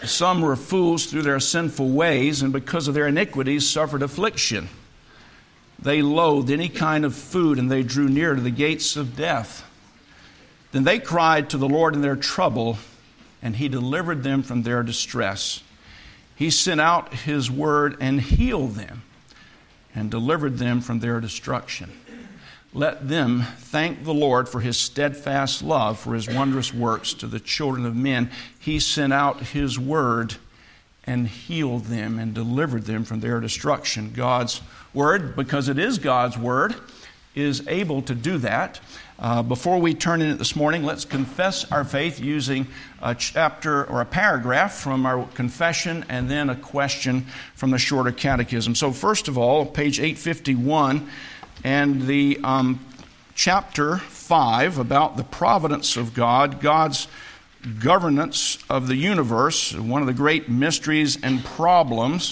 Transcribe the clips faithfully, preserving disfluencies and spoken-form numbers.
Some were fools through their sinful ways, and because of their iniquities suffered affliction. They loathed any kind of food, and they drew near to the gates of death. Then they cried to the Lord in their trouble, and He delivered them from their distress. He sent out His word and healed them, and delivered them from their destruction. Let them thank the Lord for His steadfast love, for His wondrous works to the children of men. He sent out His word and healed them and delivered them from their destruction. God's word, because it is God's word, is able to do that. Uh, before we turn in it this morning, let's confess our faith using a chapter or a paragraph from our confession and then a question from the shorter catechism. So first of all, page eight fifty-one and the um, chapter five about the providence of God, God's governance of the universe, one of the great mysteries and problems.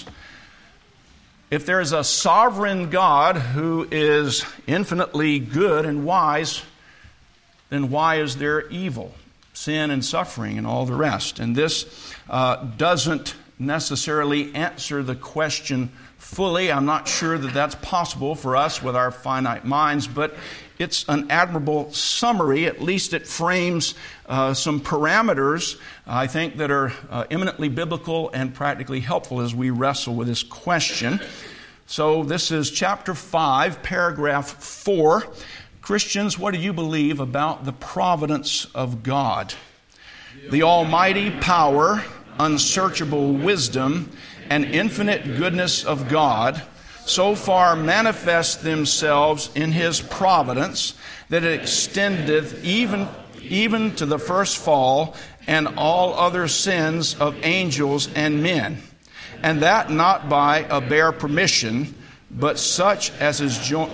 If there is a sovereign God who is infinitely good and wise, then why is there evil, sin and suffering and all the rest? And this uh, doesn't necessarily answer the question fully. I'm not sure that that's possible for us with our finite minds, but it's an admirable summary. At least it frames uh, some parameters, I think, that are uh, eminently biblical and practically helpful as we wrestle with this question. So this is chapter five, paragraph four. Christians, what do you believe about the providence of God? The almighty power, unsearchable wisdom, and infinite goodness of God so far manifest themselves in His providence that it extendeth even, even to the first fall and all other sins of angels and men, and that not by a bare permission, but such as is jo-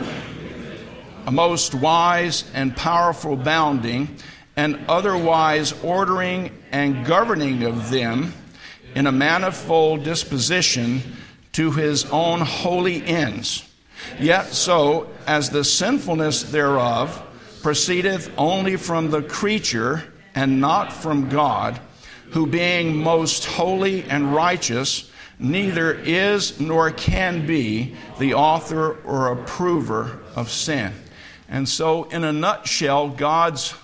a most wise and powerful bounding, and otherwise ordering and governing of them in a manifold disposition to His own holy ends. Yet so as the sinfulness thereof proceedeth only from the creature and not from God, who being most holy and righteous, neither is nor can be the author or approver of sin. And so, in a nutshell, God's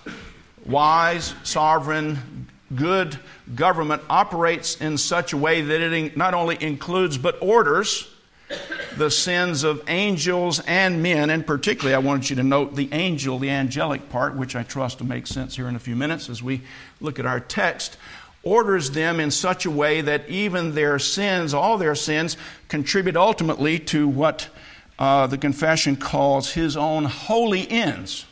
wise, sovereign, good government operates in such a way that it not only includes but orders the sins of angels and men. And particularly, I wanted you to note the angel, the angelic part, which I trust will make sense here in a few minutes as we look at our text, orders them in such a way that even their sins, all their sins, contribute ultimately to what uh, the confession calls His own holy ends.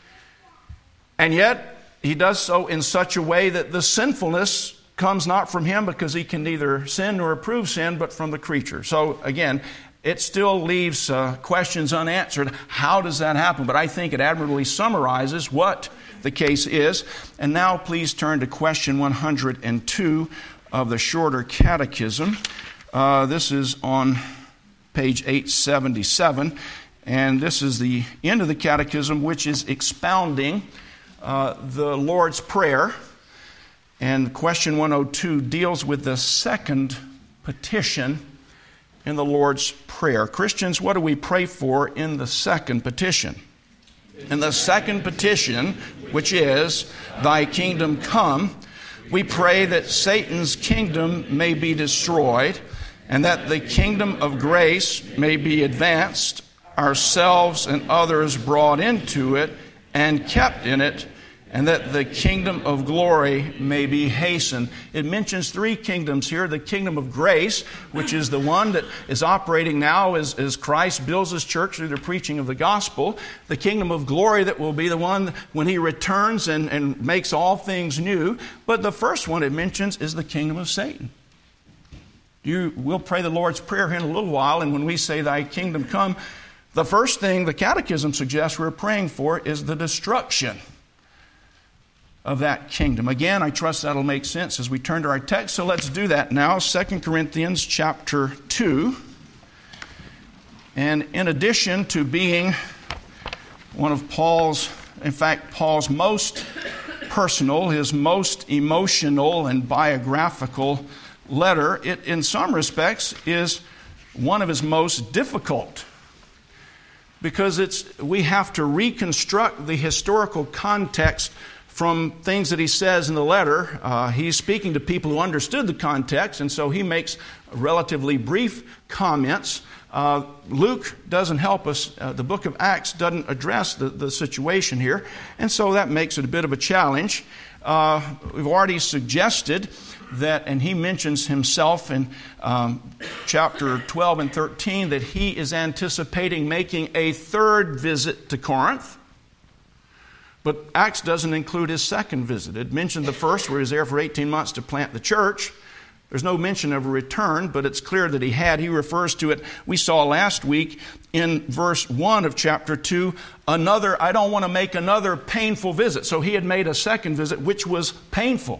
And yet, He does so in such a way that the sinfulness comes not from Him, because He can neither sin nor approve sin, but from the creature. So again, it still leaves uh, questions unanswered. How does that happen? But I think it admirably summarizes what the case is. And now please turn to question one hundred two of the shorter catechism. Uh, this is on page eight seventy-seven. And this is the end of the catechism, which is expounding Uh, the Lord's Prayer. And question one oh two deals with the second petition in the Lord's Prayer. Christians, what do we pray for in the second petition? In the second petition, which is, Thy kingdom come, we pray that Satan's kingdom may be destroyed, and that the kingdom of grace may be advanced, ourselves and others brought into it and kept in it, and that the kingdom of glory may be hastened. It mentions three kingdoms here. The kingdom of grace, which is the one that is operating now as, as Christ builds His church through the preaching of the gospel. The kingdom of glory that will be the one when He returns and, and makes all things new. But the first one it mentions is the kingdom of Satan. You, we'll pray the Lord's Prayer here in a little while, and when we say, Thy kingdom come, the first thing the catechism suggests we're praying for is the destruction of that kingdom. Again, I trust that'll make sense as we turn to our text. So let's do that now. Second Corinthians chapter two. And in addition to being one of Paul's, in fact, Paul's most personal, his most emotional and biographical letter, it, in some respects, is one of his most difficult, because it's we have to reconstruct the historical context from things that he says in the letter. Uh, he's speaking to people who understood the context, and so he makes relatively brief comments. Uh, Luke doesn't help us. Uh, the book of Acts doesn't address the, the situation here, and so that makes it a bit of a challenge. Uh, we've already suggested that, and he mentions himself in um, chapter twelve and thirteen, that he is anticipating making a third visit to Corinth. But Acts doesn't include his second visit. It mentioned the first, where he was there for eighteen months to plant the church. There's no mention of a return, but it's clear that he had. He refers to it, we saw last week in verse one of chapter two, another, I don't want to make another painful visit. So he had made a second visit, which was painful.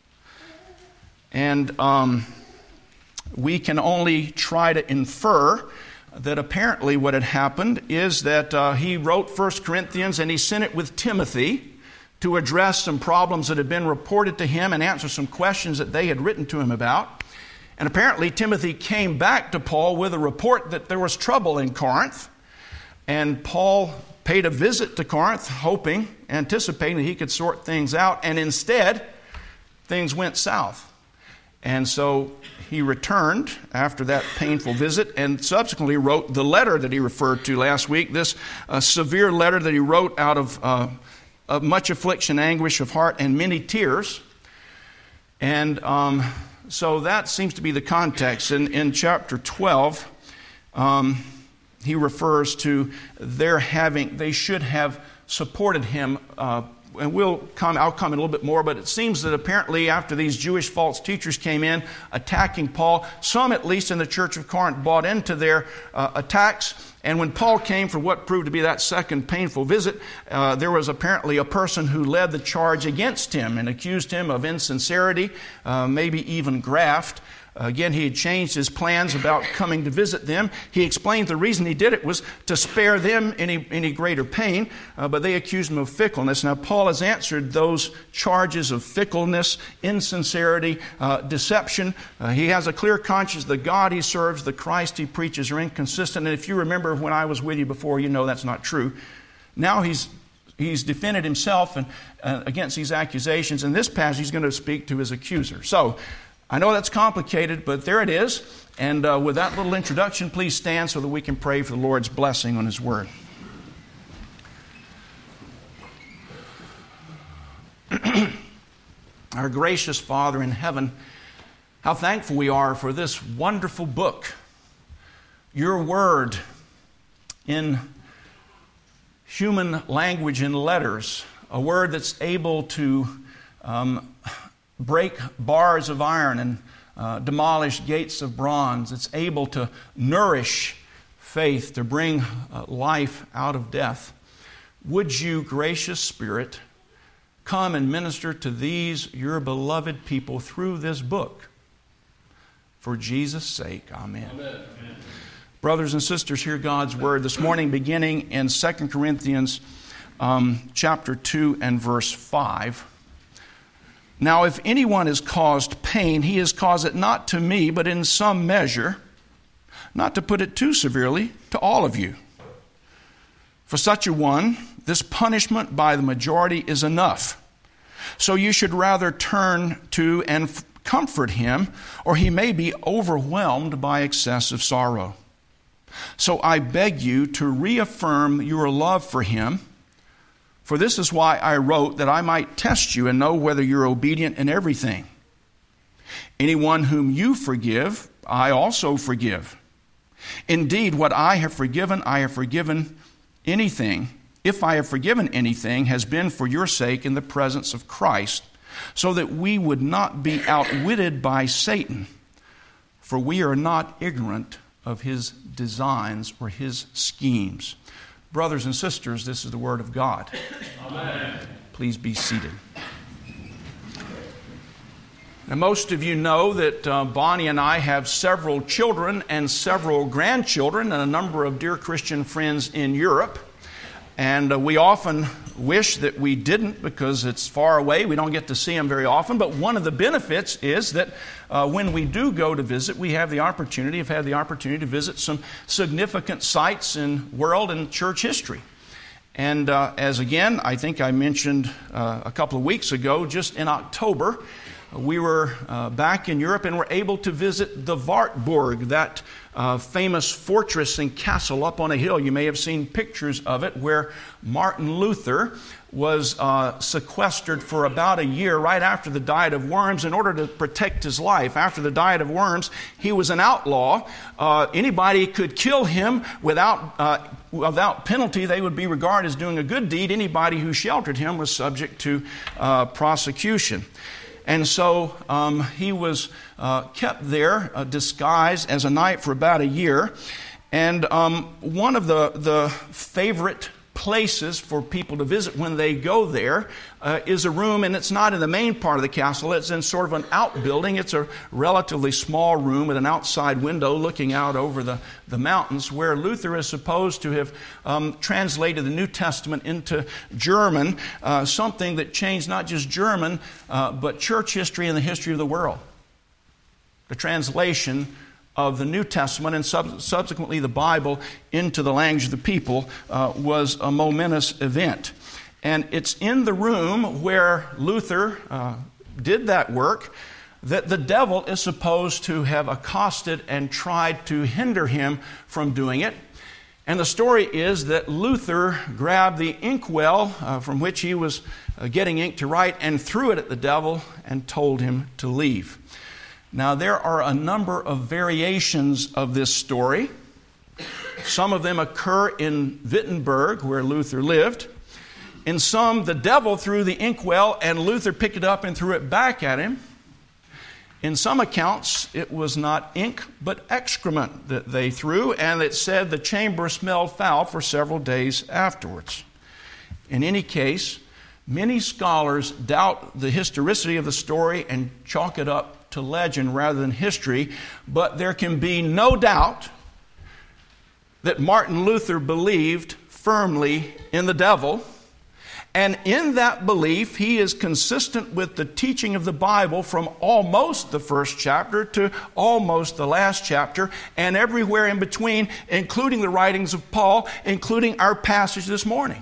And um, we can only try to infer that apparently what had happened is that uh, he wrote First Corinthians and he sent it with Timothy to address some problems that had been reported to him and answer some questions that they had written to him about. And apparently Timothy came back to Paul with a report that there was trouble in Corinth. And Paul paid a visit to Corinth, hoping, anticipating that he could sort things out. And instead, things went south. And so he returned after that painful visit and subsequently wrote the letter that he referred to last week, this uh, severe letter that he wrote out of, uh, of much affliction, anguish of heart, and many tears. And um, so that seems to be the context. In, in chapter twelve, um, he refers to their having, they should have supported him. Uh, and we'll come, I'll comment a little bit more, but it seems that apparently after these Jewish false teachers came in attacking Paul, some at least in the church of Corinth bought into their uh, attacks. And when Paul came for what proved to be that second painful visit, uh, there was apparently a person who led the charge against him and accused him of insincerity, uh, maybe even graft. Again, he had changed his plans about coming to visit them. He explained the reason he did it was to spare them any, any greater pain, uh, but they accused him of fickleness. Now, Paul has answered those charges of fickleness, insincerity, uh, deception. Uh, he has a clear conscience. The God he serves, the Christ he preaches are inconsistent. And if you remember when I was with you before, you know that's not true. Now he's He's defended himself and, uh, against these accusations. In this passage, he's going to speak to his accuser. So, I know that's complicated, but there it is. And uh, with that little introduction, please stand so that we can pray for the Lord's blessing on His Word. Our gracious Father in heaven, how thankful we are for this wonderful book, your Word in human language and letters, a Word that's able to um, break bars of iron and uh, demolish gates of bronze. It's able to nourish faith, to bring uh, life out of death. Would you, gracious Spirit, come and minister to these, your beloved people, through this book? For Jesus' sake, amen. Amen. Brothers and sisters, hear God's word this morning, beginning in Second Corinthians um, chapter two and verse five. Now, if anyone has caused pain, he has caused it not to me, but in some measure, not to put it too severely, to all of you. For such a one, this punishment by the majority is enough. So you should rather turn to and f- comfort him, or he may be overwhelmed by excessive sorrow. So I beg you to reaffirm your love for him. For this is why I wrote, that I might test you and know whether you're obedient in everything. Anyone whom you forgive, I also forgive. Indeed, what I have forgiven, I have forgiven anything. If I have forgiven anything, has been for your sake in the presence of Christ, so that we would not be outwitted by Satan. For we are not ignorant of his designs or his schemes. Brothers and sisters, this is the word of God. Amen. Please be seated. Now, most of you know that uh, Bonnie and I have several children and several grandchildren and a number of dear Christian friends in Europe. And uh, we often wish that we didn't because it's far away. We don't get to see them very often. But one of the benefits is that uh, when we do go to visit, we have the opportunity, have had the opportunity to visit some significant sites in world and church history. And uh, as again, I think I mentioned uh, a couple of weeks ago, just in October, we were uh, back in Europe and were able to visit the Wartburg, that uh, famous fortress and castle up on a hill. You may have seen pictures of it, where Martin Luther was uh, sequestered for about a year right after the Diet of Worms in order to protect his life. After the Diet of Worms, he was an outlaw. Uh, anybody could kill him without uh, without penalty. They would be regarded as doing a good deed. Anybody who sheltered him was subject to uh, prosecution. And so um, he was uh, kept there, uh, disguised as a knight for about a year. And um, one of the, the favorite places for people to visit when they go there uh, is a room, and it's not in the main part of the castle. It's in sort of an outbuilding. It's a relatively small room with an outside window looking out over the, the mountains, where Luther is supposed to have um, translated the New Testament into German, uh, something that changed not just German, uh, but church history and the history of the world. The translation of the New Testament and sub- subsequently the Bible into the language of the people uh, was a momentous event. And it's in the room where Luther uh, did that work that the devil is supposed to have accosted and tried to hinder him from doing it. And the story is that Luther grabbed the inkwell uh, from which he was uh, getting ink to write and threw it at the devil and told him to leave. Now, there are a number of variations of this story. Some of them occur in Wittenberg, where Luther lived. In some, the devil threw the inkwell and Luther picked it up and threw it back at him. In some accounts, it was not ink, but excrement that they threw, and it said the chamber smelled foul for several days afterwards. In any case, many scholars doubt the historicity of the story and chalk it up to legend rather than history, but there can be no doubt that Martin Luther believed firmly in the devil, and in that belief he is consistent with the teaching of the Bible from almost the first chapter to almost the last chapter, and everywhere in between, including the writings of Paul, including our passage this morning.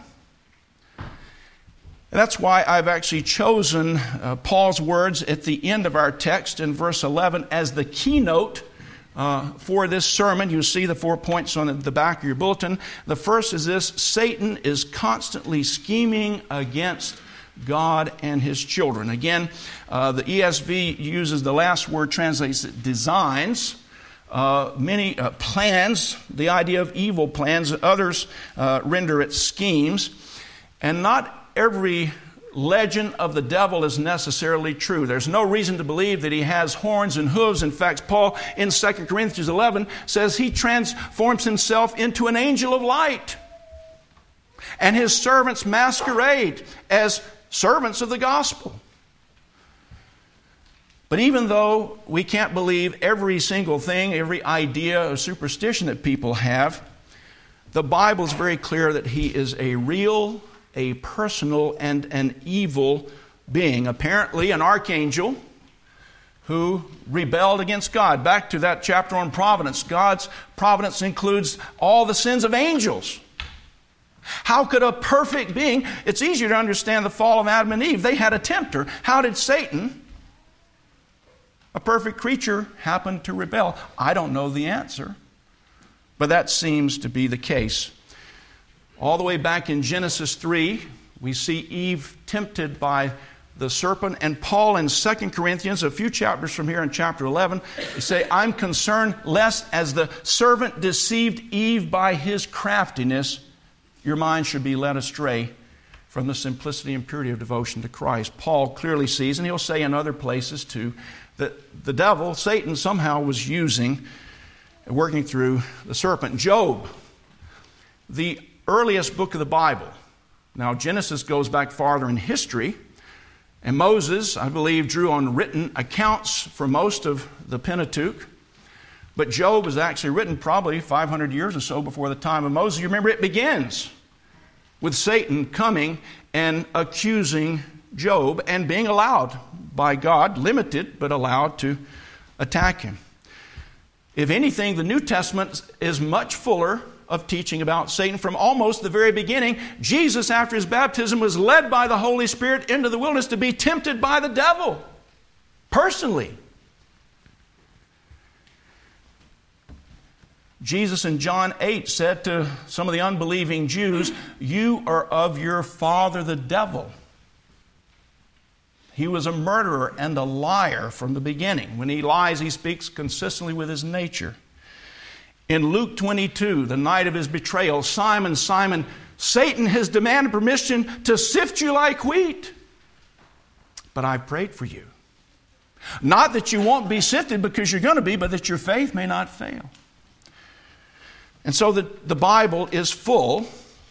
That's why I've actually chosen uh, Paul's words at the end of our text in verse eleven as the keynote uh, for this sermon. You see the four points on the back of your bulletin. The first is this: Satan is constantly scheming against God and His children. Again, uh, the E S V uses the last word, translates it designs. Uh, many uh, plans, the idea of evil plans. Others uh, render it schemes. And not every legend of the devil is necessarily true. There's no reason to believe that he has horns and hooves. In fact, Paul in Second Corinthians eleven says he transforms himself into an angel of light. And his servants masquerade as servants of the gospel. But even though we can't believe every single thing, every idea or superstition that people have, the Bible is very clear that he is a real, a personal, and an evil being. Apparently an archangel who rebelled against God. Back to that chapter on providence. God's providence includes all the sins of angels. How could a perfect being... It's easier to understand the fall of Adam and Eve. They had a tempter. How did Satan, a perfect creature, happen to rebel? I don't know the answer, but that seems to be the case. All the way back in Genesis three, we see Eve tempted by the serpent. And Paul in Second Corinthians, a few chapters from here in chapter eleven, he say, I'm concerned lest as the serpent deceived Eve by his craftiness, your mind should be led astray from the simplicity and purity of devotion to Christ. Paul clearly sees, and he'll say in other places too, that the devil, Satan, somehow was using, working through the serpent. Job, the earliest book of the Bible. Now, Genesis goes back farther in history, and Moses, I believe, drew on written accounts for most of the Pentateuch. But Job was actually written probably five hundred years or so before the time of Moses. You remember, it begins with Satan coming and accusing Job and being allowed by God, limited but allowed to attack him. If anything, the New Testament is much fuller of teaching about Satan from almost the very beginning. Jesus, after his baptism, was led by the Holy Spirit into the wilderness to be tempted by the devil, personally. Jesus in John eight said to some of the unbelieving Jews, "You are of your father the devil." He was a murderer and a liar from the beginning. When he lies, he speaks consistently with his nature. In Luke twenty-two, the night of his betrayal, Simon, Simon, Satan has demanded permission to sift you like wheat. But I've prayed for you. Not that you won't be sifted, because you're going to be, but that your faith may not fail. And so the, the Bible is full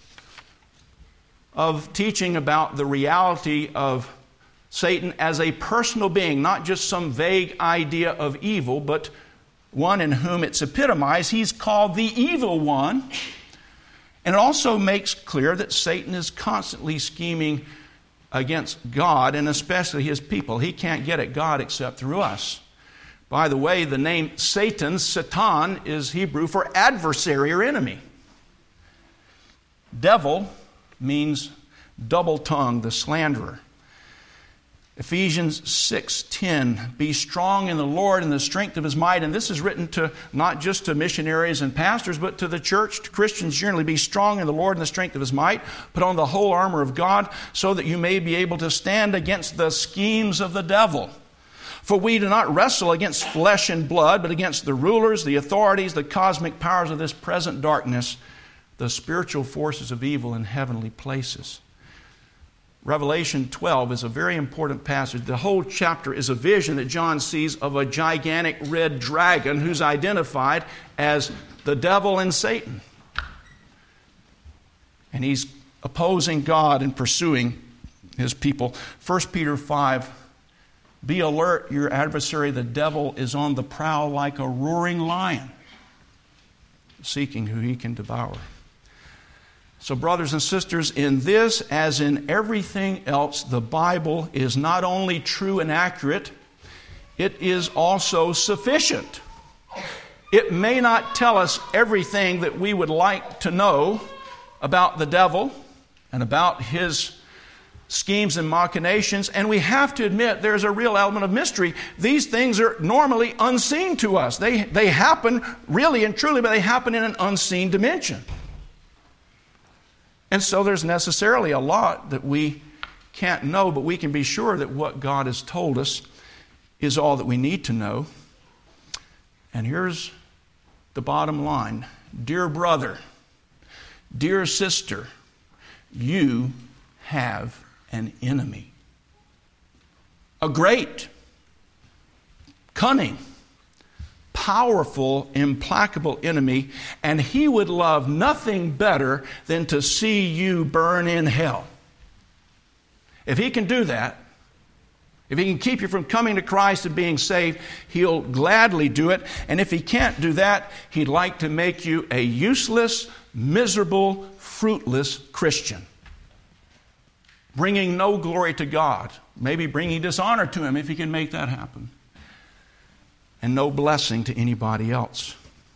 of teaching about the reality of Satan as a personal being, not just some vague idea of evil, but one in whom it's epitomized. He's called the evil one. And it also makes clear that Satan is constantly scheming against God, and especially his people. He can't get at God except through us. By the way, the name Satan, Satan, is Hebrew for adversary or enemy. Devil means double-tongued, the slanderer. Ephesians six ten, be strong in the Lord and the strength of his might. And this is written to not just to missionaries and pastors, but to the church, to Christians generally. Be strong in the Lord and the strength of his might. Put on the whole armor of God so that you may be able to stand against the schemes of the devil. For we do not wrestle against flesh and blood, but against the rulers, the authorities, the cosmic powers of this present darkness, the spiritual forces of evil in heavenly places. Revelation twelve is a very important passage. The whole chapter is a vision that John sees of a gigantic red dragon who's identified as the devil and Satan. And he's opposing God and pursuing his people. First Peter five, be alert, your adversary, the devil, is on the prowl like a roaring lion, seeking who he can devour. So, brothers and sisters, in this, as in everything else, the Bible is not only true and accurate, it is also sufficient. It may not tell us everything that we would like to know about the devil and about his schemes and machinations, and we have to admit there's a real element of mystery. These things are normally unseen to us. They, they happen really and truly, but they happen in an unseen dimension. And so there's necessarily a lot that we can't know, but we can be sure that what God has told us is all that we need to know. And here's the bottom line. Dear brother, dear sister, you have an enemy. A great, cunning, powerful, implacable enemy, and he would love nothing better than to see you burn in hell. If he can do that, if he can keep you from coming to Christ and being saved, he'll gladly do it. And if he can't do that, he'd like to make you a useless, miserable, fruitless Christian, bringing no glory to God, maybe bringing dishonor to him if he can make that happen, and no blessing to anybody else.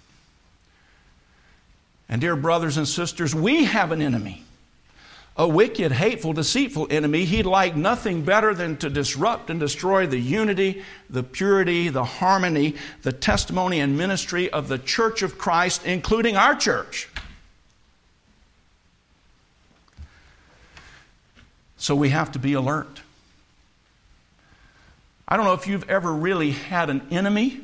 And dear brothers and sisters, we have an enemy, a wicked, hateful, deceitful enemy. He'd like nothing better than to disrupt and destroy the unity, the purity, the harmony, the testimony and ministry of the Church of Christ, including our church. So we have to be alert. I don't know if you've ever really had an enemy,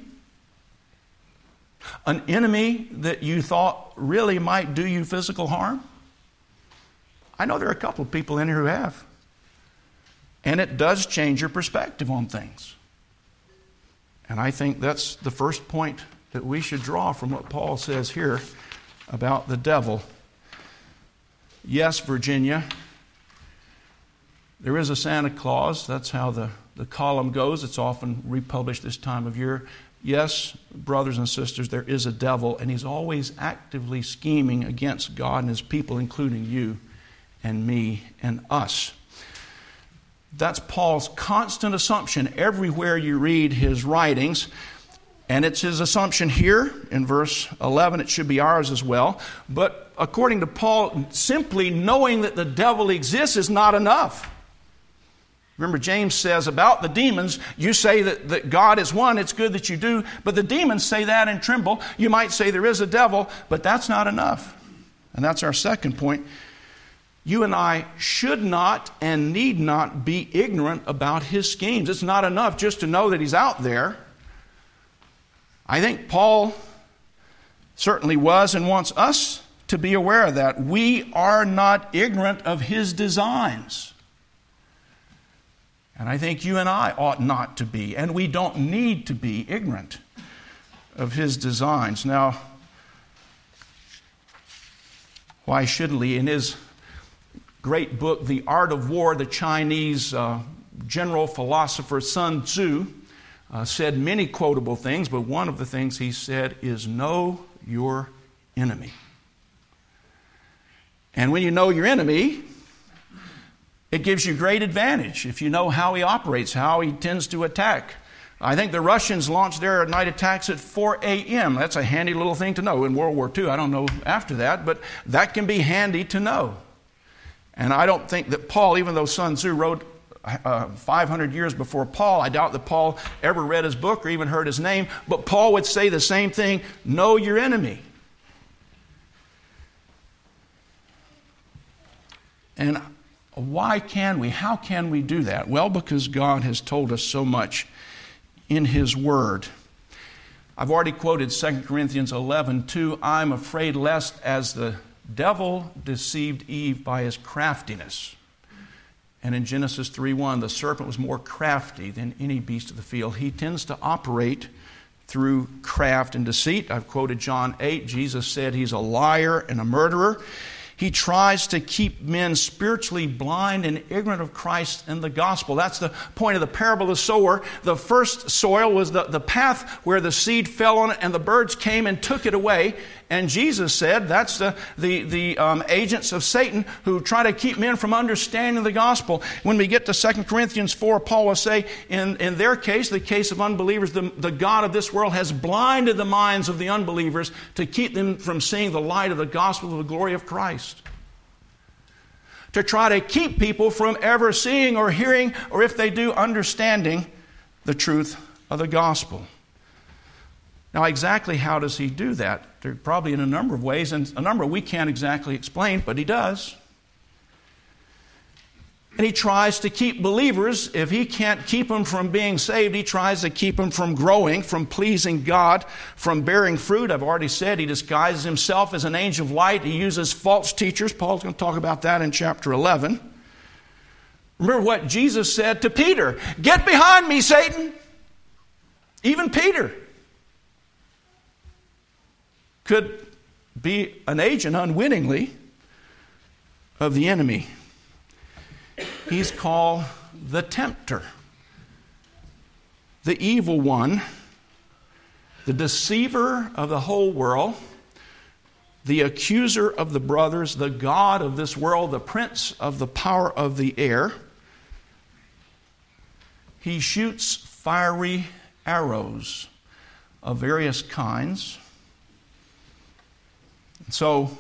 an enemy that you thought really might do you physical harm. I know there are a couple of people in here who have. And it does change your perspective on things. And I think that's the first point that we should draw from what Paul says here about the devil. Yes, Virginia, there is a Santa Claus. That's how the The column goes. It's often republished this time of year. Yes, brothers and sisters, there is a devil, and he's always actively scheming against God and his people, including you and me and us. That's Paul's constant assumption everywhere you read his writings. And it's his assumption here in verse eleven. It should be ours as well. But according to Paul, simply knowing that the devil exists is not enough. Remember, James says about the demons, you say that, that God is one. It's good that you do. But the demons say that and tremble. You might say there is a devil, but that's not enough. And that's our second point. You and I should not and need not be ignorant about his schemes. It's not enough just to know that he's out there. I think Paul certainly was and wants us to be aware of that. We are not ignorant of his designs. And I think you and I ought not to be, and we don't need to be ignorant of his designs. Now, why shouldn't we? In his great book, The Art of War, the Chinese uh, general philosopher Sun Tzu uh, said many quotable things, but one of the things he said is, know your enemy. And when you know your enemy, it gives you great advantage if you know how he operates, how he tends to attack. I think the Russians launched their night attacks at four a.m. That's a handy little thing to know in World War Two. I don't know after that, but that can be handy to know. And I don't think that Paul, even though Sun Tzu wrote uh, five hundred years before Paul, I doubt that Paul ever read his book or even heard his name, but Paul would say the same thing, know your enemy. And why can we? How can we do that? Well, because God has told us so much in his word. I've already quoted Second Corinthians eleven two. I'm afraid lest as the devil deceived Eve by his craftiness. And in Genesis three one, the serpent was more crafty than any beast of the field. He tends to operate through craft and deceit. I've quoted John eight. Jesus said he's a liar and a murderer. He tries to keep men spiritually blind and ignorant of Christ and the gospel. That's the point of the parable of the sower. The first soil was the, the path where the seed fell on it and the birds came and took it away. And Jesus said that's the, the, the um, agents of Satan who try to keep men from understanding the gospel. When we get to Second Corinthians four, Paul will say, in, in their case, the case of unbelievers, the, the God of this world has blinded the minds of the unbelievers to keep them from seeing the light of the gospel of the glory of Christ. To try to keep people from ever seeing or hearing, or if they do, understanding the truth of the gospel. Now, exactly how does he do that? There probably in a number of ways, and a number we can't exactly explain, but he does. And he tries to keep believers, if he can't keep them from being saved, he tries to keep them from growing, from pleasing God, from bearing fruit. I've already said he disguises himself as an angel of light. He uses false teachers. Paul's going to talk about that in chapter eleven. Remember what Jesus said to Peter, "Get behind me, Satan." Even Peter could be an agent unwittingly of the enemy. He's called the tempter, the evil one, the deceiver of the whole world, the accuser of the brothers, the god of this world, the prince of the power of the air. He shoots fiery arrows of various kinds. So,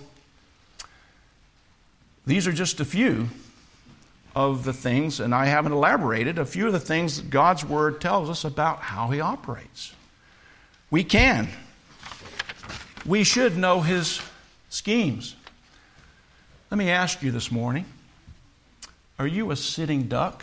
these are just a few of the things, and I haven't elaborated, a few of the things that God's Word tells us about how He operates. We can. We should know His schemes. Let me ask you this morning, are you a sitting duck?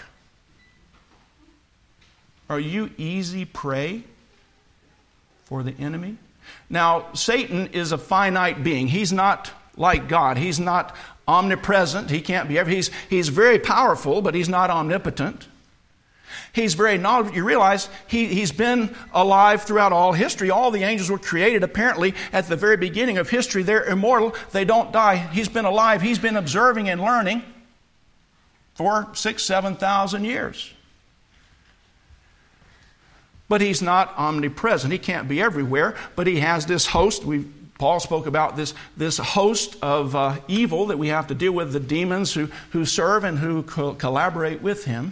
Are you easy prey for the enemy? Now, Satan is a finite being. He's not like God. He's not omnipresent. He can't be every. He's, he's very powerful, but he's not omnipotent. He's very knowledgeable. You realize he, he's been alive throughout all history. All the angels were created apparently at the very beginning of history. They're immortal. They don't die. He's been alive. He's been observing and learning for six, seven thousand years. But he's not omnipresent. He can't be everywhere, but he has this host. We've Paul spoke about this, this host of uh, evil that we have to deal with, the demons who, who serve and who co- collaborate with him.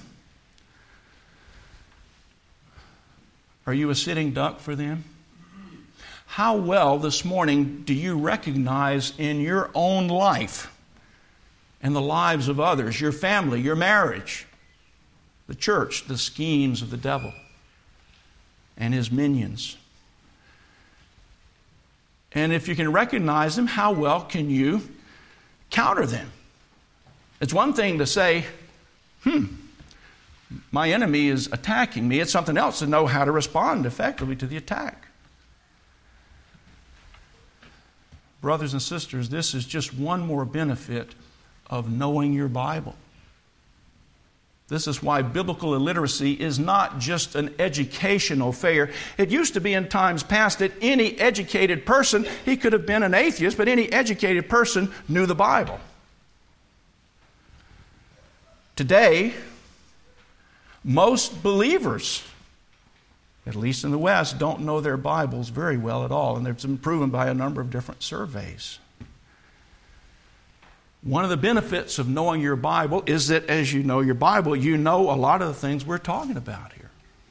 Are you a sitting duck for them? How well this morning do you recognize in your own life and the lives of others, your family, your marriage, the church, the schemes of the devil and his minions? And if you can recognize them, how well can you counter them? It's one thing to say, hmm, my enemy is attacking me. It's something else to know how to respond effectively to the attack. Brothers and sisters, this is just one more benefit of knowing your Bible. This is why biblical illiteracy is not just an educational affair. It used to be in times past that any educated person, he could have been an atheist, but any educated person knew the Bible. Today, most believers, at least in the West, don't know their Bibles very well at all, and it's been proven by a number of different surveys. One of the benefits of knowing your Bible is that as you know your Bible, you know a lot of the things we're talking about here.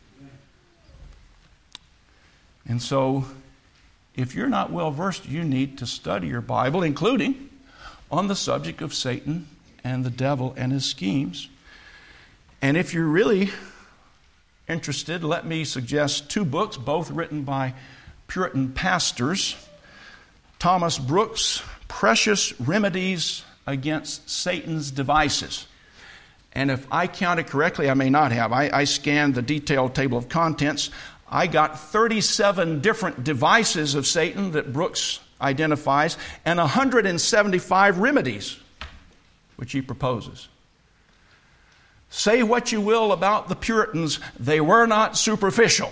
And so, if you're not well versed, you need to study your Bible, including on the subject of Satan and the devil and his schemes. And if you're really interested, let me suggest two books, both written by Puritan pastors. Thomas Brooks' Precious Remedies Against Satan's Devices. And if I counted correctly, I may not have. I, I scanned the detailed table of contents. I got thirty-seven different devices of Satan that Brooks identifies and one hundred seventy-five remedies which he proposes. Say what you will about the Puritans, they were not superficial.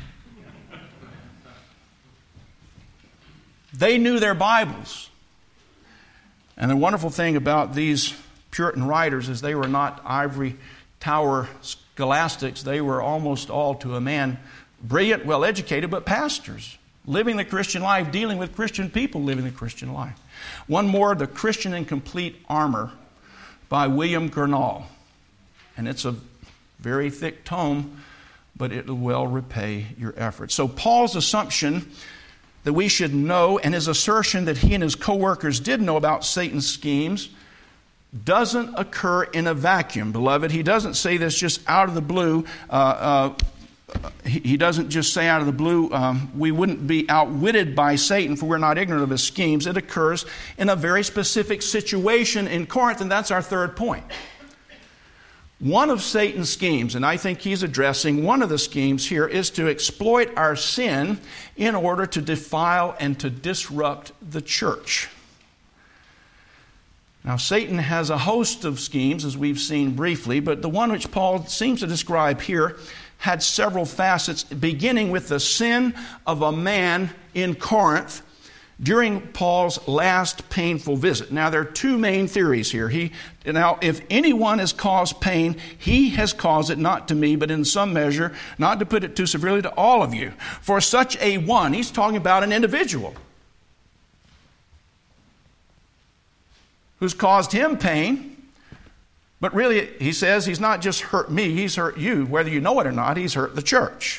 They knew their Bibles. And the wonderful thing about these Puritan writers is they were not ivory tower scholastics. They were almost all, to a man, brilliant, well-educated, but pastors, living the Christian life, dealing with Christian people living the Christian life. One more, The Christian in Complete Armor by William Gurnall. And it's a very thick tome, but it will well repay your efforts. So Paul's assumption that we should know, and his assertion that he and his co-workers did know about Satan's schemes, doesn't occur in a vacuum, beloved. He doesn't say this just out of the blue. Uh, uh, he, he doesn't just say out of the blue, um, we wouldn't be outwitted by Satan, for we're not ignorant of his schemes. It occurs in a very specific situation in Corinth, and that's our third point. One of Satan's schemes, and I think he's addressing one of the schemes here, is to exploit our sin in order to defile and to disrupt the church. Now, Satan has a host of schemes, as we've seen briefly, but the one which Paul seems to describe here had several facets, beginning with the sin of a man in Corinth during Paul's last painful visit. Now, there are two main theories here. He, now, if anyone has caused pain, he has caused it, not to me, but in some measure, not to put it too severely, to all of you. For such a one, he's talking about an individual who's caused him pain, but really, he says, he's not just hurt me, he's hurt you. Whether you know it or not, he's hurt the church.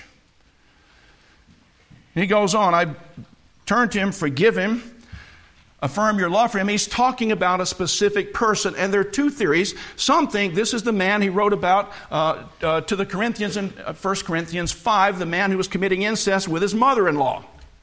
He goes on, I turn to him, forgive him, affirm your love for him. He's talking about a specific person, and there are two theories. Some think this is the man he wrote about uh, uh, to the Corinthians in uh, First Corinthians five, the man who was committing incest with his mother-in-law.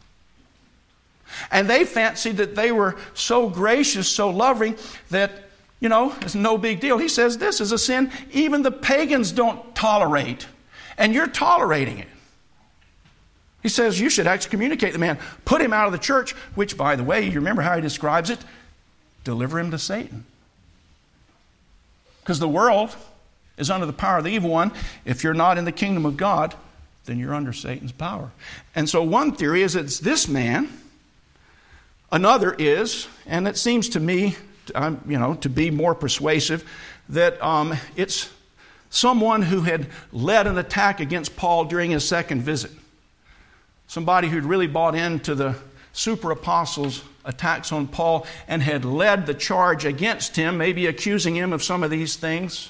And they fancied that they were so gracious, so loving, that, you know, it's no big deal. He says this is a sin even the pagans don't tolerate, and you're tolerating it. He says you should excommunicate the man, put him out of the church, which, by the way, you remember how he describes it? Deliver him to Satan. Because the world is under the power of the evil one. If you're not in the kingdom of God, then you're under Satan's power. And so one theory is it's this man. Another is, and it seems to me, um, you know, to be more persuasive, that um, it's someone who had led an attack against Paul during his second visit. Somebody who'd really bought into the super apostles' attacks on Paul and had led the charge against him, maybe accusing him of some of these things.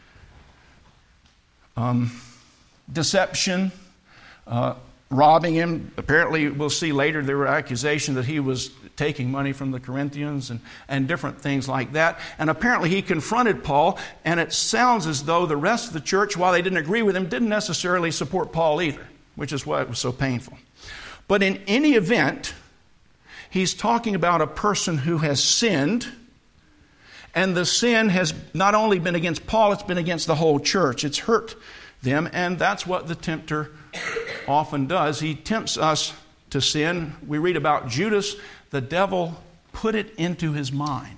Um, deception, uh, robbing him. Apparently, we'll see later there were accusations that he was taking money from the Corinthians and, and different things like that. And apparently he confronted Paul, and it sounds as though the rest of the church, while they didn't agree with him, didn't necessarily support Paul either, which is why it was so painful. But in any event, he's talking about a person who has sinned, and the sin has not only been against Paul, it's been against the whole church. It's hurt them, and that's what the tempter often does. He tempts us to sin. We read about Judas. The devil put it into his mind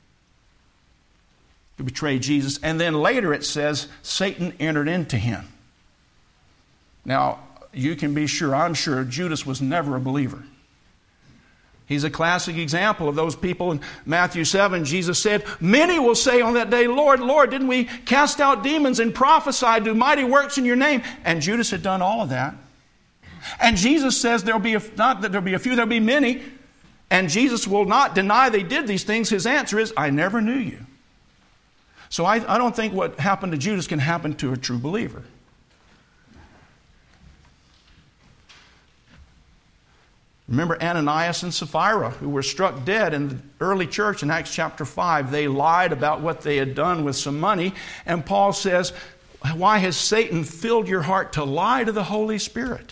to betray Jesus. And then later it says Satan entered into him. Now, you can be sure, I'm sure, Judas was never a believer. He's a classic example of those people. In Matthew seven, Jesus said, many will say on that day, Lord, Lord, didn't we cast out demons and prophesy, do mighty works in your name? And Judas had done all of that. And Jesus says there'll be a, not that there'll be a few, there'll be many. And Jesus will not deny they did these things. His answer is, I never knew you. So I, I don't think what happened to Judas can happen to a true believer. Remember Ananias and Sapphira, who were struck dead in the early church in Acts chapter five. They lied about what they had done with some money. And Paul says, why has Satan filled your heart to lie to the Holy Spirit?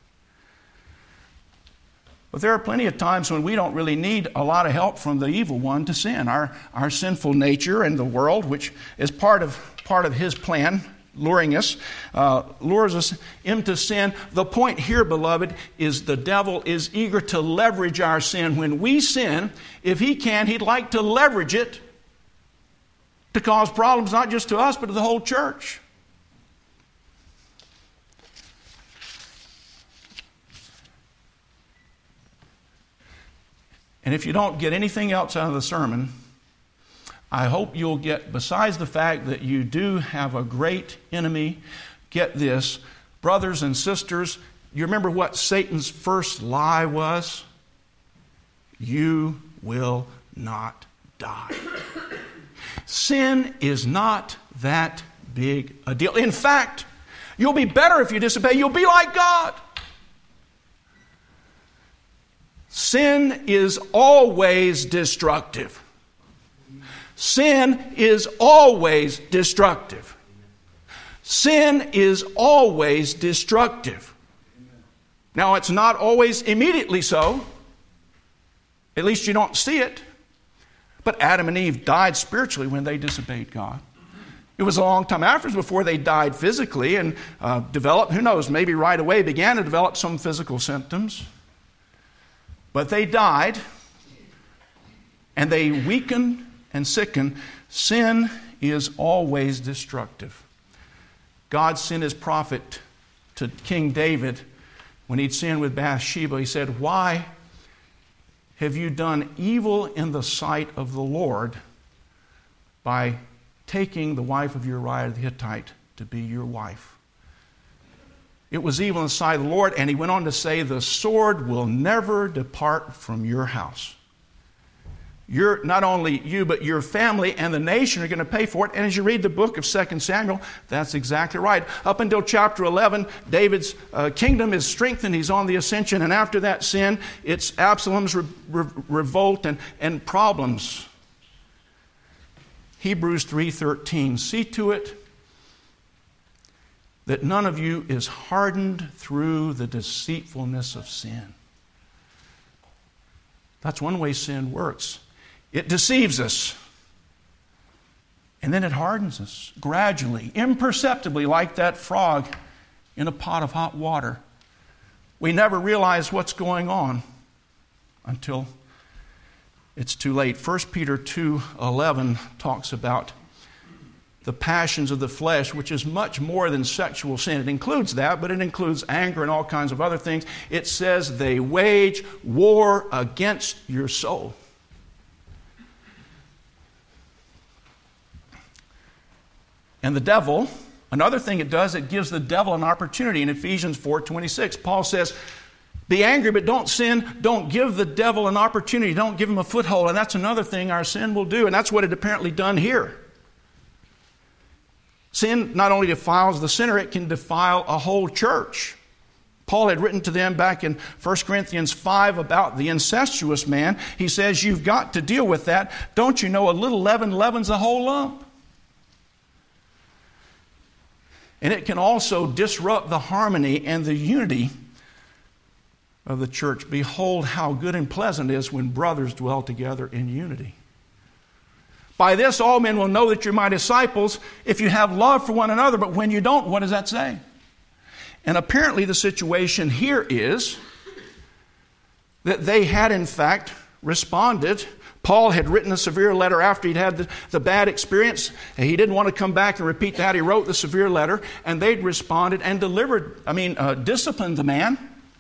But there are plenty of times when we don't really need a lot of help from the evil one to sin. Our, our sinful nature and the world, which is part of, part of his plan, luring us, uh, lures us into sin. The point here, beloved, is the devil is eager to leverage our sin. When we sin, if he can, he'd like to leverage it to cause problems not just to us, but to the whole church. And if you don't get anything else out of the sermon, I hope you'll get, besides the fact that you do have a great enemy, get this, brothers and sisters, you remember what Satan's first lie was? You will not die. Sin is not that big a deal. In fact, you'll be better if you disobey. You'll be like God. Sin is always destructive. Sin is always destructive. Sin is always destructive. Now, it's not always immediately so. At least you don't see it. But Adam and Eve died spiritually when they disobeyed God. It was a long time afterwards before they died physically and uh, developed, who knows, maybe right away began to develop some physical symptoms. But they died, and they weakened and sickened. Sin is always destructive. God sent his prophet to King David when he'd sinned with Bathsheba. He said, why have you done evil in the sight of the Lord by taking the wife of Uriah the Hittite to be your wife? It was evil in the sight of the Lord, and he went on to say, the sword will never depart from your house. You're, not only you, but your family and the nation are going to pay for it. And as you read the book of Second Samuel, that's exactly right. Up until chapter eleven, David's uh, kingdom is strengthened. He's on the ascension. And after that sin, it's Absalom's re- re- revolt and, and problems. Hebrews three thirteen, see to it that none of you is hardened through the deceitfulness of sin. That's one way sin works. It deceives us. And then it hardens us gradually, imperceptibly, like that frog in a pot of hot water. We never realize what's going on until it's too late. First Peter two eleven talks about the passions of the flesh, which is much more than sexual sin. It includes that, but it includes anger and all kinds of other things. It says they wage war against your soul. And the devil, another thing it does, it gives the devil an opportunity. In Ephesians four twenty-six, Paul says, Be angry, but don't sin. Don't give the devil an opportunity. Don't give him a foothold. And that's another thing our sin will do. And that's what it apparently done here. Sin not only defiles the sinner, it can defile a whole church. Paul had written to them back in First Corinthians five about the incestuous man. He says, you've got to deal with that. Don't you know a little leaven leavens the whole lump? And it can also disrupt the harmony and the unity of the church. Behold how good and pleasant it is when brothers dwell together in unity. By this all men will know that you're my disciples if you have love for one another. But when you don't, what does that say? And apparently the situation here is that they had in fact responded. Paul had written a severe letter after he'd had the, the bad experience. He didn't want to come back and repeat that. He wrote the severe letter, and they'd responded and delivered, I mean, uh, disciplined the man.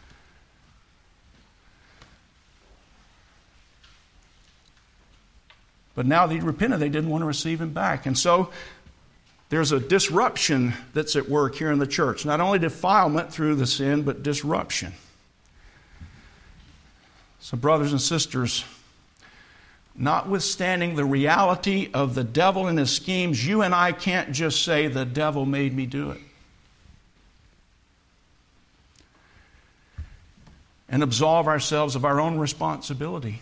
But now they'd repented. They didn't want to receive him back. And so there's a disruption that's at work here in the church. Not only defilement through the sin, but disruption. So brothers and sisters, notwithstanding the reality of the devil and his schemes, you and I can't just say, the devil made me do it. And absolve ourselves of our own responsibility.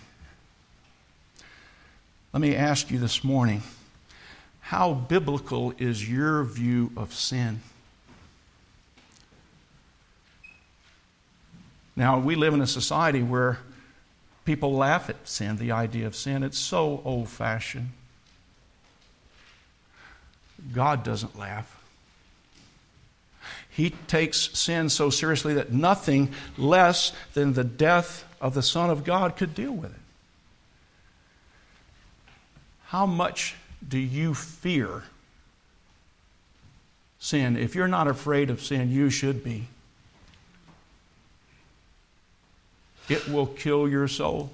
Let me ask you this morning, how biblical is your view of sin? Now, we live in a society where people laugh at sin, the idea of sin. It's so old-fashioned. God doesn't laugh. He takes sin so seriously that nothing less than the death of the Son of God could deal with it. How much do you fear sin? If you're not afraid of sin, you should be. It will kill your soul.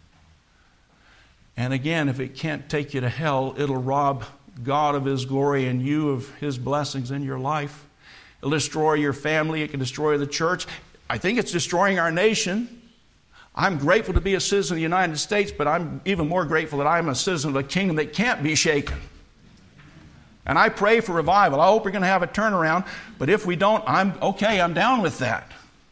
And again, if it can't take you to hell, it'll rob God of His glory and you of His blessings in your life. It'll destroy your family. It can destroy the church. I think it's destroying our nation. I'm grateful to be a citizen of the United States, but I'm even more grateful that I'm a citizen of a kingdom that can't be shaken. And I pray for revival. I hope we're going to have a turnaround, but if we don't, I'm okay, I'm down with that.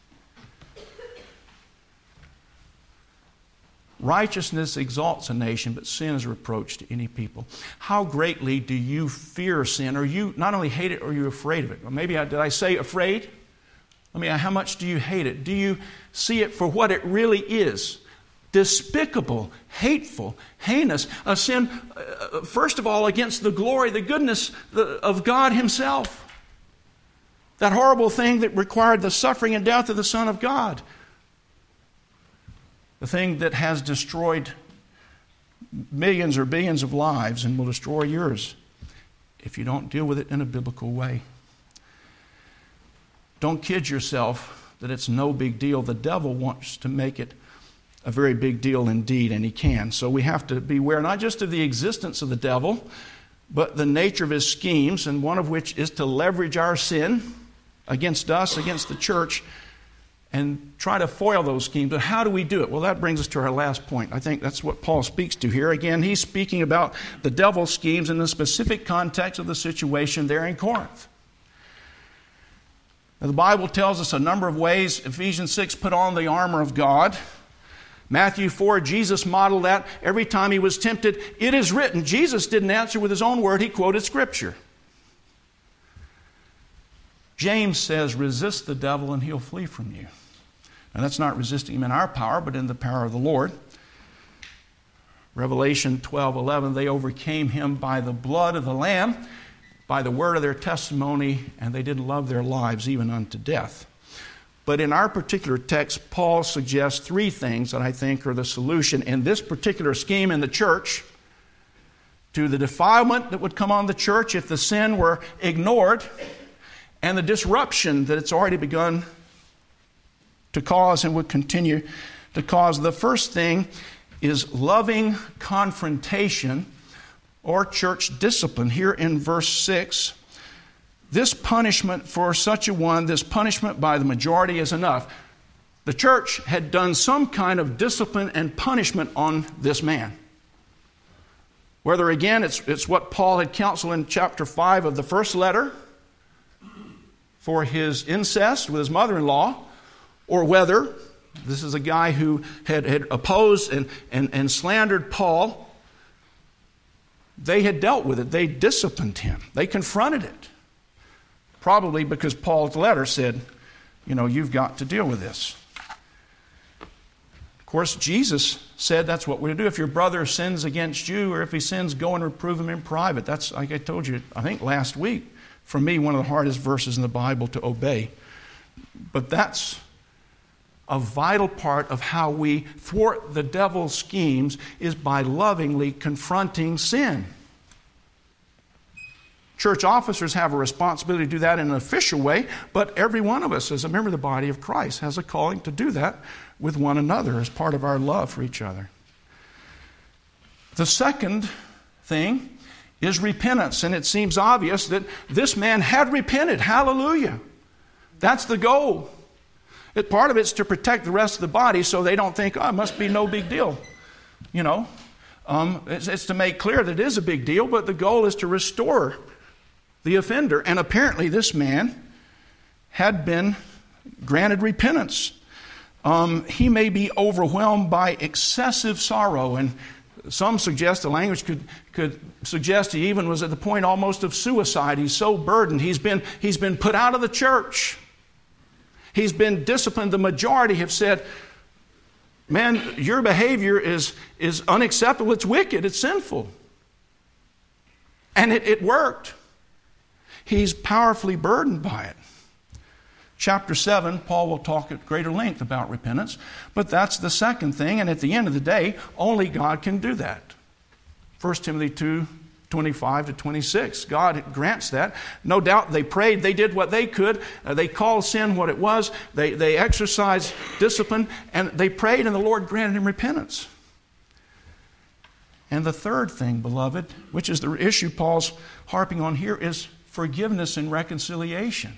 Righteousness exalts a nation, but sin is a reproach to any people. How greatly do you fear sin? Or you not only hate it, or are you afraid of it? Or maybe I, did I say afraid? I mean, how much do you hate it? Do you see it for what it really is? Despicable, hateful, heinous, a sin, uh, first of all, against the glory, the goodness of God Himself. That horrible thing that required the suffering and death of the Son of God. The thing that has destroyed millions or billions of lives and will destroy yours if you don't deal with it in a biblical way. Don't kid yourself that it's no big deal. The devil wants to make it a very big deal indeed, and he can. So we have to beware not just of the existence of the devil, but the nature of his schemes, and one of which is to leverage our sin against us, against the church, and try to foil those schemes. But how do we do it? Well, that brings us to our last point. I think that's what Paul speaks to here. Again, he's speaking about the devil's schemes in the specific context of the situation there in Corinth. Now, the Bible tells us a number of ways. Ephesians six, put on the armor of God. Matthew four, Jesus modeled that every time he was tempted. It is written. Jesus didn't answer with his own word. He quoted Scripture. James says, resist the devil and he'll flee from you. Now, that's not resisting him in our power, but in the power of the Lord. Revelation twelve eleven, they overcame him by the blood of the Lamb, by the word of their testimony, and they didn't love their lives even unto death. But in our particular text, Paul suggests three things that I think are the solution in this particular scheme in the church to the defilement that would come on the church if the sin were ignored, and the disruption that it's already begun to cause and would continue to cause. The first thing is loving confrontation or church discipline. Here in verse six, this punishment for such a one, this punishment by the majority is enough. The church had done some kind of discipline and punishment on this man. Whether, again, it's, it's what Paul had counseled in chapter five of the first letter for his incest with his mother-in-law, or whether this is a guy who had, had opposed and, and, and slandered Paul. They had dealt with it. They disciplined him. They confronted it. Probably because Paul's letter said, you know, you've got to deal with this. Of course, Jesus said that's what we're to do. If your brother sins against you, or if he sins, go and reprove him in private. That's, like I told you, I think last week, for me, one of the hardest verses in the Bible to obey. But that's a vital part of how we thwart the devil's schemes, is by lovingly confronting sin. Church officers have a responsibility to do that in an official way, but every one of us, as a member of the body of Christ, has a calling to do that with one another as part of our love for each other. The second thing is repentance, and it seems obvious that this man had repented. Hallelujah. That's the goal. It, part of it's to protect the rest of the body so they don't think, oh, it must be no big deal. You know, um, it's, it's to make clear that it is a big deal, but the goal is to restore the offender. And apparently this man had been granted repentance. Um, he may be overwhelmed by excessive sorrow, and some suggest the language could, could suggest he even was at the point almost of suicide. He's so burdened. He's been, he's been put out of the church. He's been disciplined. The majority have said, man, your behavior is, is unacceptable. It's wicked. It's sinful. And it, it worked. He's powerfully burdened by it. Chapter seven, Paul will talk at greater length about repentance, but that's the second thing, and at the end of the day, only God can do that. First Timothy two, twenty-five to twenty-six, God grants that. No doubt they prayed, they did what they could, uh, they called sin what it was, they, they exercised discipline, and they prayed, and the Lord granted him repentance. And the third thing, beloved, which is the issue Paul's harping on here, is forgiveness and reconciliation.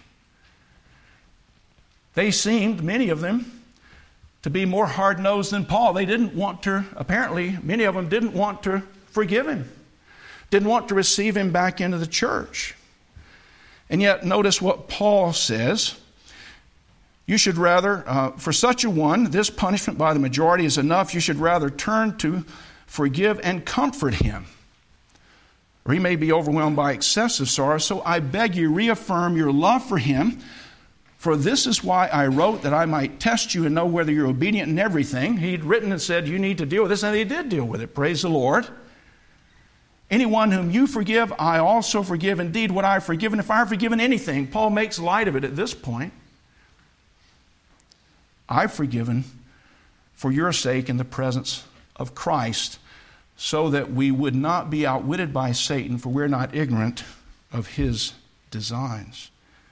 They seemed, many of them, to be more hard-nosed than Paul. They didn't want to, apparently, many of them didn't want to forgive him, didn't want to receive him back into the church. And yet, notice what Paul says. You should rather, uh, for such a one, this punishment by the majority is enough. You should rather turn to forgive and comfort him, or he may be overwhelmed by excessive sorrow. So I beg you, reaffirm your love for him. For this is why I wrote, that I might test you and know whether you're obedient in everything. He'd written and said, you need to deal with this, and he did deal with it. Praise the Lord. Anyone whom you forgive, I also forgive. Indeed, what I have forgiven, if I have forgiven anything, Paul makes light of it at this point. I've forgiven for your sake in the presence of Christ, so that we would not be outwitted by Satan, for we're not ignorant of his designs.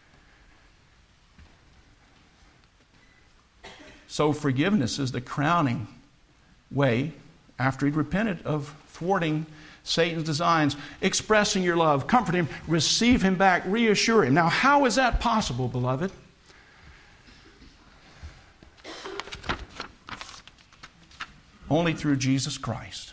So forgiveness is the crowning way, after he'd repented, of thwarting Satan's designs, expressing your love, comfort him, receive him back, reassure him. Now, how is that possible, beloved? Only through Jesus Christ.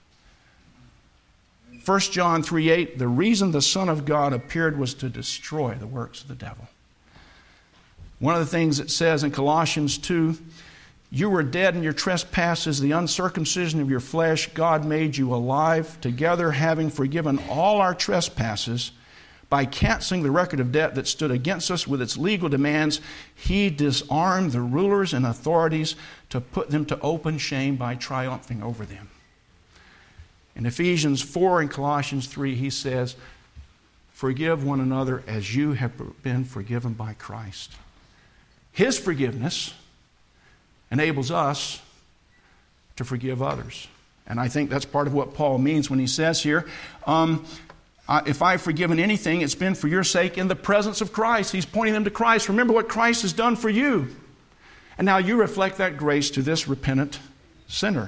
First John three eight, the reason the Son of God appeared was to destroy the works of the devil. One of the things it says in Colossians two, you were dead in your trespasses, the uncircumcision of your flesh. God made you alive, together having forgiven all our trespasses by canceling the record of debt that stood against us with its legal demands. He disarmed the rulers and authorities to put them to open shame by triumphing over them. In Ephesians four and Colossians three, he says, forgive one another as you have been forgiven by Christ. His forgiveness enables us to forgive others. And I think that's part of what Paul means when he says here, um, if I've forgiven anything, it's been for your sake in the presence of Christ. He's pointing them to Christ. Remember what Christ has done for you. And now you reflect that grace to this repentant sinner.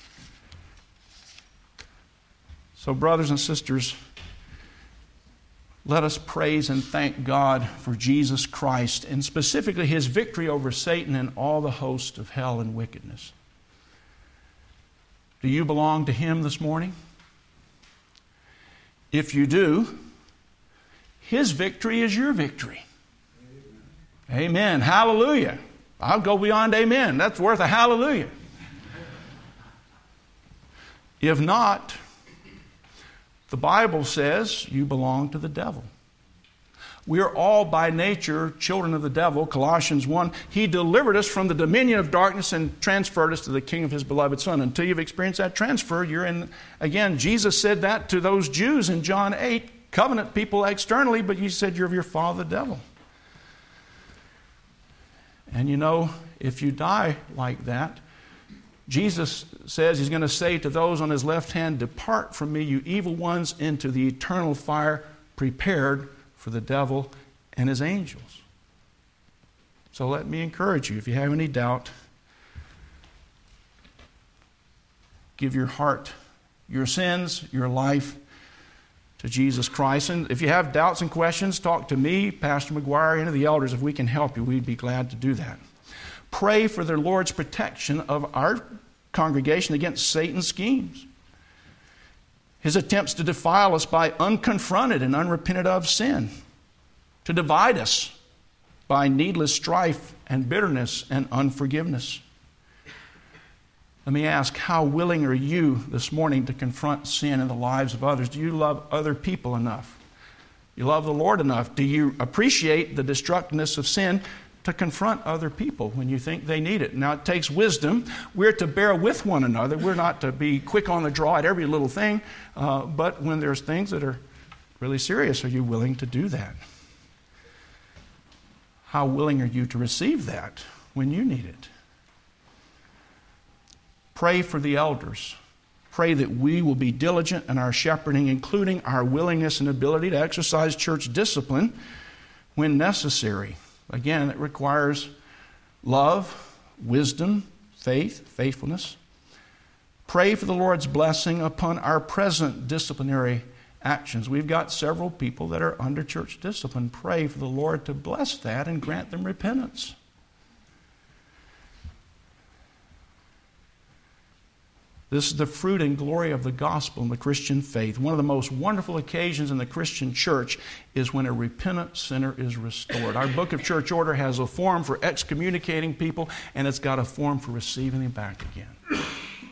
So brothers and sisters, let us praise and thank God for Jesus Christ, and specifically His victory over Satan and all the host of hell and wickedness. Do you belong to Him this morning? If you do, His victory is your victory. Amen. Amen. Hallelujah. I'll go beyond amen. That's worth a hallelujah. If not, the Bible says you belong to the devil. We are all by nature children of the devil. Colossians one, He delivered us from the dominion of darkness and transferred us to the King of His beloved Son. Until you've experienced that transfer, you're in, again, Jesus said that to those Jews in John eight, covenant people externally, but He said you're of your father the devil. And you know, if you die like that, Jesus says He's going to say to those on His left hand, depart from me, you evil ones, into the eternal fire prepared for the devil and his angels. So let me encourage you, if you have any doubt, give your heart, your sins, your life to Jesus Christ. And if you have doubts and questions, talk to me, Pastor McGuire, any of the elders. If we can help you, we'd be glad to do that. Pray for the Lord's protection of our congregation against Satan's schemes. His attempts to defile us by unconfronted and unrepented of sin, to divide us by needless strife and bitterness and unforgiveness. Let me ask, how willing are you this morning to confront sin in the lives of others? Do you love other people enough? You love the Lord enough? Do you appreciate the destructiveness of sin to confront other people when you think they need it? Now, it takes wisdom. We're to bear with one another. We're not to be quick on the draw at every little thing. Uh, but when there's things that are really serious, are you willing to do that? How willing are you to receive that when you need it? Pray for the elders. Pray that we will be diligent in our shepherding, including our willingness and ability to exercise church discipline when necessary. Again, it requires love, wisdom, faith, faithfulness. Pray for the Lord's blessing upon our present disciplinary actions. We've got several people that are under church discipline. Pray for the Lord to bless that and grant them repentance. This is the fruit and glory of the gospel and the Christian faith. One of the most wonderful occasions in the Christian church is when a repentant sinner is restored. Our book of church order has a form for excommunicating people, and it's got a form for receiving them back again.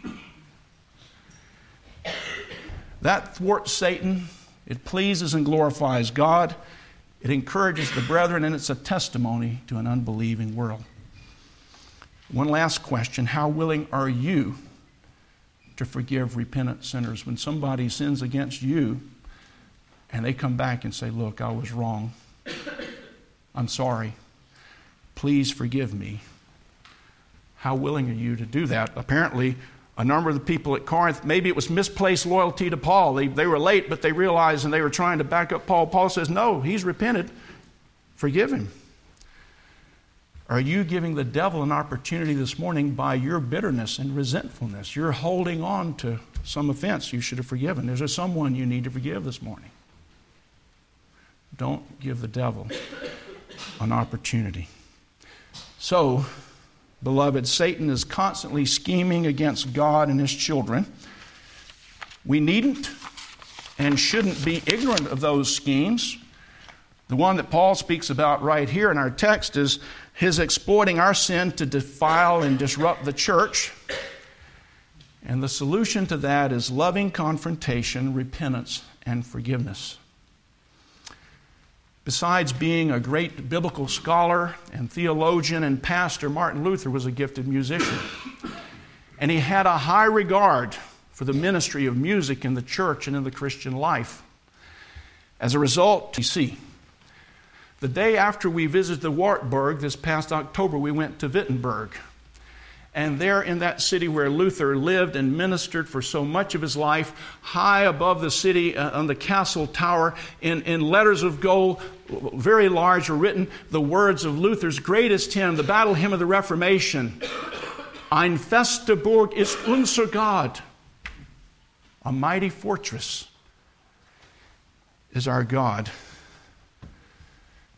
That thwarts Satan. It pleases and glorifies God. It encourages the brethren, and it's a testimony to an unbelieving world. One last question. How willing are you to forgive repentant sinners? When somebody sins against you and they come back and say, look, I was wrong. I'm sorry. Please forgive me. How willing are you to do that? Apparently, a number of the people at Corinth, maybe it was misplaced loyalty to Paul. They, they were late, but they realized, and they were trying to back up Paul. Paul says, no, he's repented. Forgive him. Are you giving the devil an opportunity this morning by your bitterness and resentfulness? You're holding on to some offense you should have forgiven. Is there someone you need to forgive this morning? Don't give the devil an opportunity. So, beloved, Satan is constantly scheming against God and His children. We needn't and shouldn't be ignorant of those schemes. The one that Paul speaks about right here in our text is his exploiting our sin to defile and disrupt the church. And the solution to that is loving confrontation, repentance, and forgiveness. Besides being a great biblical scholar and theologian and pastor, Martin Luther was a gifted musician. And he had a high regard for the ministry of music in the church and in the Christian life. As a result, you see, the day after we visited the Wartburg this past October, we went to Wittenberg. And there in that city where Luther lived and ministered for so much of his life, high above the city uh, on the castle tower, in, in letters of gold, very large, were written the words of Luther's greatest hymn, the battle hymn of the Reformation. Ein feste Burg ist unser Gott. A mighty fortress is our God.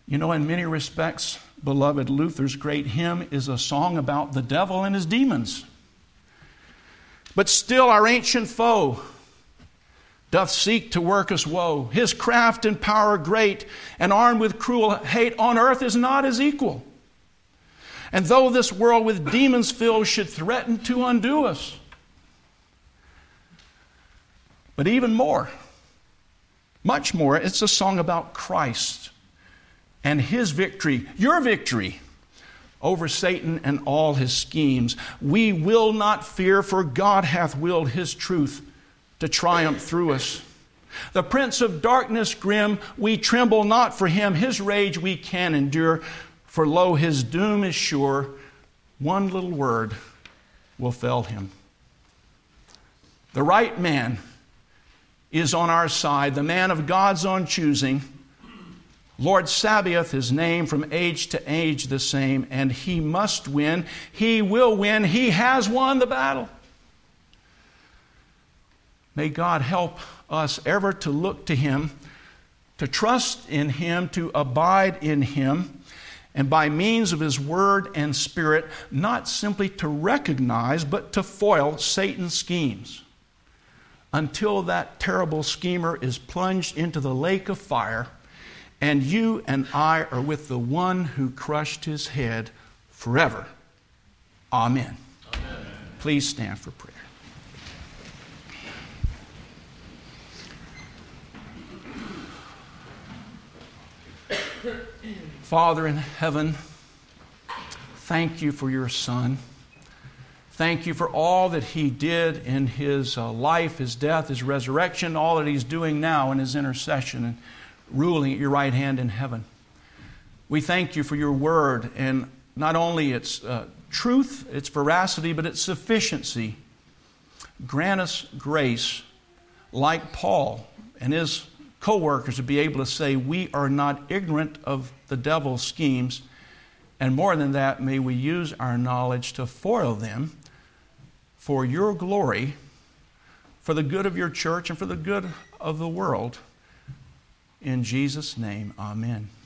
You know, in many respects, beloved, Luther's great hymn is a song about the devil and his demons. But still our ancient foe doth seek to work us woe. His craft and power great, and armed with cruel hate on earth is not his equal. And though this world with demons filled should threaten to undo us, but even more, much more, it's a song about Christ and His victory, your victory, over Satan and all his schemes. We will not fear, for God hath willed His truth to triumph through us. The prince of darkness grim, we tremble not for him. His rage we can endure, for lo, his doom is sure. One little word will fell him. The right man is on our side, the man of God's own choosing. Lord Sabaoth, His name, from age to age the same, and He must win. He will win. He has won the battle. May God help us ever to look to Him, to trust in Him, to abide in Him, and by means of His Word and Spirit, not simply to recognize, but to foil Satan's schemes, until that terrible schemer is plunged into the lake of fire, and you and I are with the one who crushed his head forever. Amen. Amen. Please stand for prayer. Father in heaven, thank you for your Son. Thank you for all that He did in His uh, life, His death, His resurrection, all that He's doing now in His intercession and ruling at your right hand in heaven. We thank you for your word, and not only its uh, truth, its veracity, but its sufficiency. Grant us grace, like Paul and his co-workers, to be able to say, we are not ignorant of the devil's schemes, and more than that, may we use our knowledge to foil them for your glory, for the good of your church, and for the good of the world. In Jesus' name, amen.